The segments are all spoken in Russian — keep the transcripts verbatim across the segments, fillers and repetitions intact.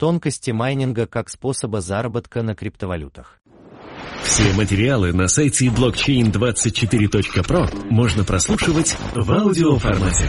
Тонкости майнинга как способа заработка на криптовалютах. Все материалы на сайте блокчейн двадцать четыре точка про можно прослушивать в аудиоформате.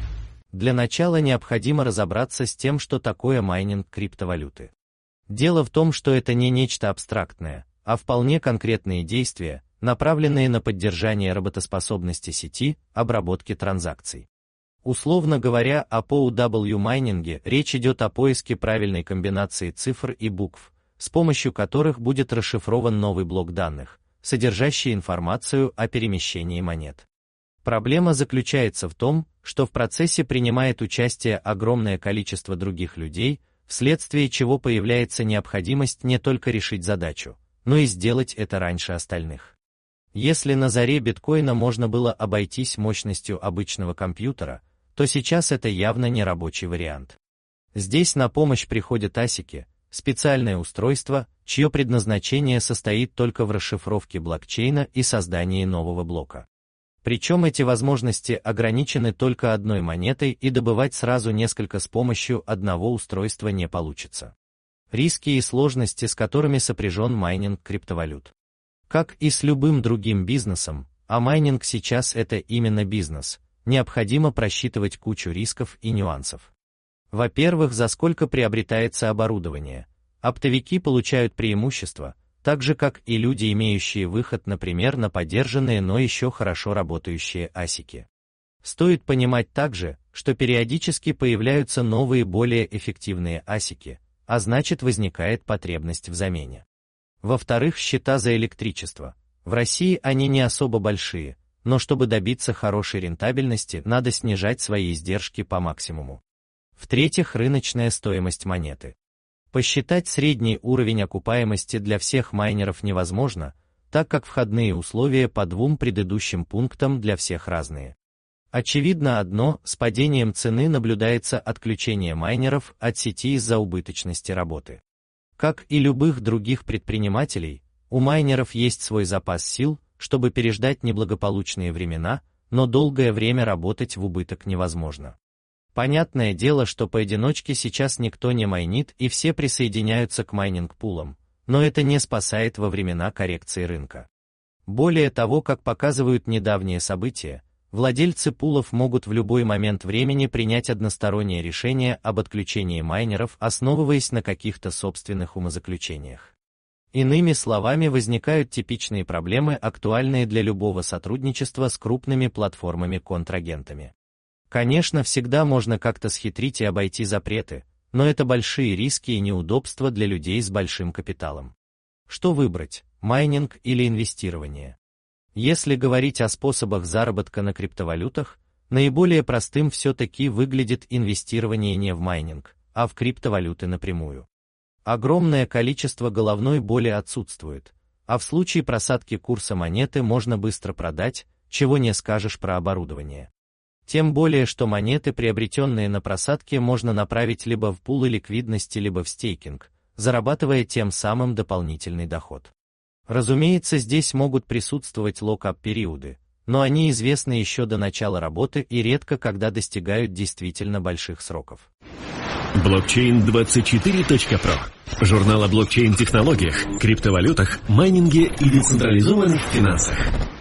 Для начала необходимо разобраться с тем, что такое майнинг криптовалюты. Дело в том, что это не нечто абстрактное, а вполне конкретные действия, направленные на поддержание работоспособности сети, обработки транзакций. Условно говоря, о пи о дабл ю майнинге речь идет о поиске правильной комбинации цифр и букв, с помощью которых будет расшифрован новый блок данных, содержащий информацию о перемещении монет. Проблема заключается в том, что в процессе принимает участие огромное количество других людей, вследствие чего появляется необходимость не только решить задачу, но и сделать это раньше остальных. Если на заре биткоина можно было обойтись мощностью обычного компьютера, то сейчас это явно не рабочий вариант. Здесь на помощь приходят асики, специальное устройство, чье предназначение состоит только в расшифровке блокчейна и создании нового блока. Причем эти возможности ограничены только одной монетой, и добывать сразу несколько с помощью одного устройства не получится. Риски и сложности, с которыми сопряжен майнинг криптовалют. Как и с любым другим бизнесом, а майнинг сейчас это именно бизнес, необходимо просчитывать кучу рисков и нюансов. Во-первых, за сколько приобретается оборудование. Оптовики получают преимущество, так же как и люди, имеющие выход, например, на подержанные, но еще хорошо работающие асики. Стоит понимать также, что периодически появляются новые, более эффективные асики, а значит возникает потребность в замене. Во-вторых, счета за электричество. В России они не особо большие, но чтобы добиться хорошей рентабельности, надо снижать свои издержки по максимуму. В-третьих, рыночная стоимость монеты. Посчитать средний уровень окупаемости для всех майнеров невозможно, так как входные условия по двум предыдущим пунктам для всех разные. Очевидно одно, с падением цены наблюдается отключение майнеров от сети из-за убыточности работы. Как и любых других предпринимателей, у майнеров есть свой запас сил, чтобы переждать неблагополучные времена, но долгое время работать в убыток невозможно. Понятное дело, что поодиночке сейчас никто не майнит и все присоединяются к майнинг-пулам, но это не спасает во времена коррекции рынка. Более того, как показывают недавние события, владельцы пулов могут в любой момент времени принять одностороннее решение об отключении майнеров, основываясь на каких-то собственных умозаключениях. Иными словами, возникают типичные проблемы, актуальные для любого сотрудничества с крупными платформами-контрагентами. Конечно, всегда можно как-то схитрить и обойти запреты, но это большие риски и неудобства для людей с большим капиталом. Что выбрать, майнинг или инвестирование? Если говорить о способах заработка на криптовалютах, наиболее простым все-таки выглядит инвестирование не в майнинг, а в криптовалюты напрямую. Огромное количество головной боли отсутствует, а в случае просадки курса монеты можно быстро продать, чего не скажешь про оборудование. Тем более, что монеты, приобретенные на просадке, можно направить либо в пулы ликвидности, либо в стейкинг, зарабатывая тем самым дополнительный доход. Разумеется, здесь могут присутствовать локап-периоды, но они известны еще до начала работы и редко когда достигают действительно больших сроков. блокчейн двадцать четыре точка про. Журнал о блокчейн-технологиях, криптовалютах, майнинге и децентрализованных финансах.